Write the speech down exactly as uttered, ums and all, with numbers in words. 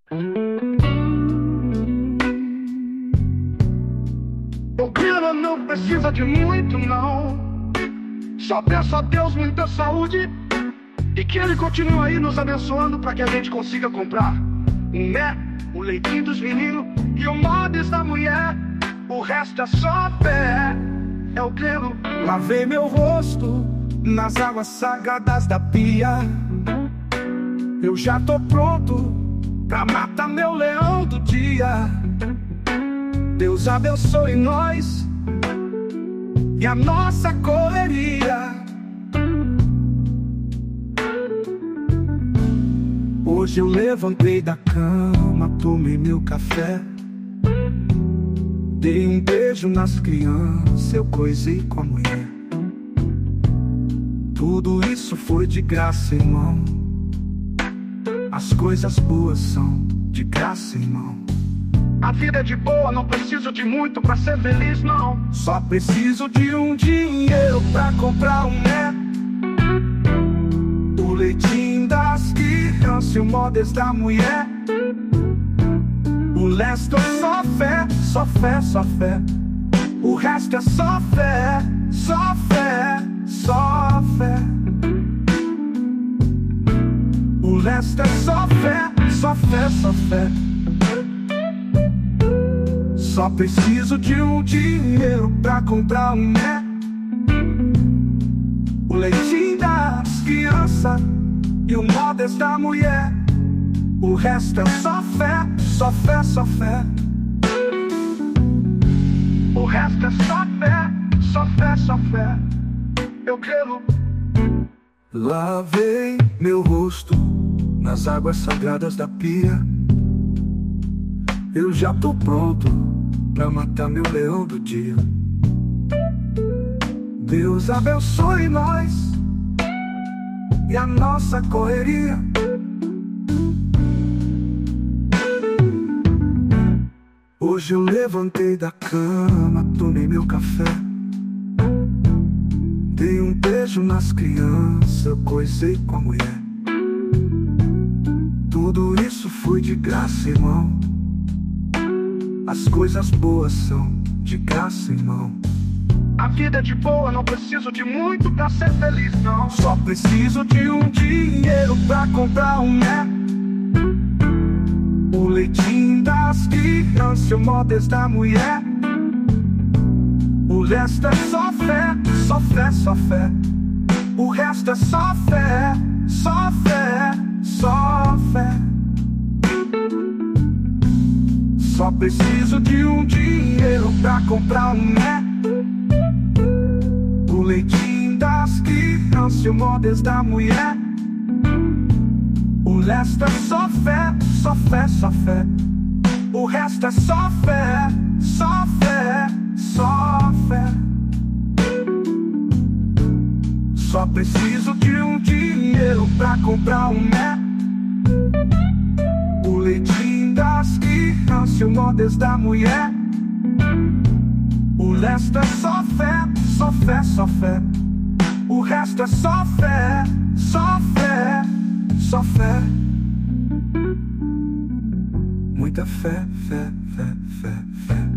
O Pira não precisa de muito, não. Só peço a Deus muita saúde e que Ele continue aí nos abençoando para que a gente consiga comprar um né, o leitinho dos meninos e o mods da mulher. O resto é só fé, é o credo. Lavei meu rosto nas águas sagradas da pia. Eu já tô pronto pra matar meu leão do dia. Deus abençoe nós e a nossa correria. Hoje eu levantei da cama, tomei meu café, dei um beijo nas crianças, eu coisei com a mulher. Tudo isso foi de graça, irmão. As coisas boas são de graça, irmão. A vida é de boa, não preciso de muito pra ser feliz, não. Só preciso de um dinheiro pra comprar um né, o leitinho das crianças e o mods da mulher. O resto é só fé, só fé, só fé. O resto é só fé, só fé, só fé. O resto é só fé, só fé, só fé. Só preciso de um dinheiro pra comprar um né, o leitinho das crianças e o mods da mulher. O resto é só fé, só fé, só fé. O resto é só fé, só fé, só fé. Eu quero. Lavei meu rosto nas águas sagradas da pia. Eu já tô pronto pra matar meu leão do dia. Deus abençoe nós e a nossa correria. Hoje eu levantei da cama, tomei meu café, dei um beijo nas crianças, eu coisei com a mulher. Tudo isso foi de graça, irmão. As coisas boas são de graça, irmão. A vida é de boa, não preciso de muito pra ser feliz, não. Só preciso de um dinheiro pra comprar um né, o leitinho das crianças e o mods da mulher. O resto é só fé, só fé, só fé. O resto é só fé, só fé, só fé. Só preciso de um dinheiro pra comprar um né, o leitinho das crianças e o mods da mulher. O resto é só fé, só fé, só fé. O resto é só fé, só fé, só fé. Só preciso de um dinheiro pra comprar um né, o leitinho das crianças e o mods da mulher. O resto é só fé, só fé, só fé. O resto é só fé, só fé, só fé. Muita fé, fé, fé, fé, fé.